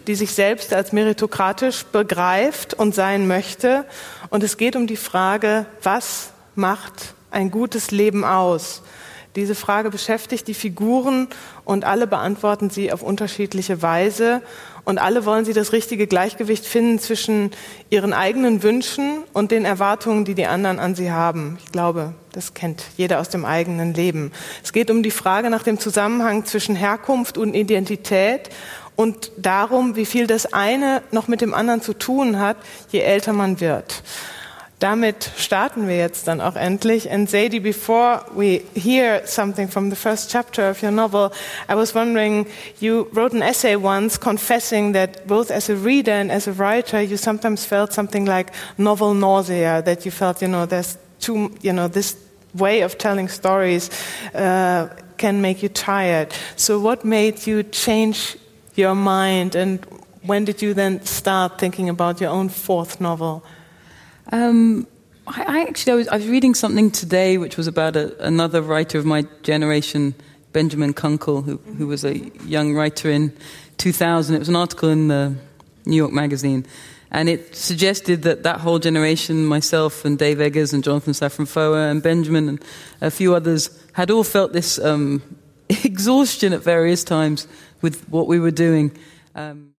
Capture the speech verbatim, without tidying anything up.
die sich selbst als meritokratisch begreift und sein möchte. Und es geht um die Frage, was macht ein gutes Leben aus? Diese Frage beschäftigt die Figuren und alle beantworten sie auf unterschiedliche Weise. Und alle wollen sie das richtige Gleichgewicht finden zwischen ihren eigenen Wünschen und den Erwartungen, die die anderen an sie haben. Ich glaube, das kennt jeder aus dem eigenen Leben. Es geht um die Frage nach dem Zusammenhang zwischen Herkunft und Identität und darum, wie viel das eine noch mit dem anderen zu tun hat, je älter man wird. Damit starten wir jetzt dann auch endlich. And Zadie, before we hear something from the first chapter of your novel, I was wondering, you wrote an essay once confessing that both as a reader and as a writer, you sometimes felt something like novel nausea, that you felt, you know, there's too, you know, this way of telling stories uh, can make you tired. So what made you change your mind, and when did you then start thinking about your own fourth novel? Um, I, I actually, I was, I was reading something today which was about a, another writer of my generation, Benjamin Kunkel, who, who was a young writer in two thousand. It was an article in the New York Magazine, and it suggested that that whole generation, myself and Dave Eggers and Jonathan Safran Foer and Benjamin and a few others, had all felt this um, exhaustion at various times with what we were doing. Um,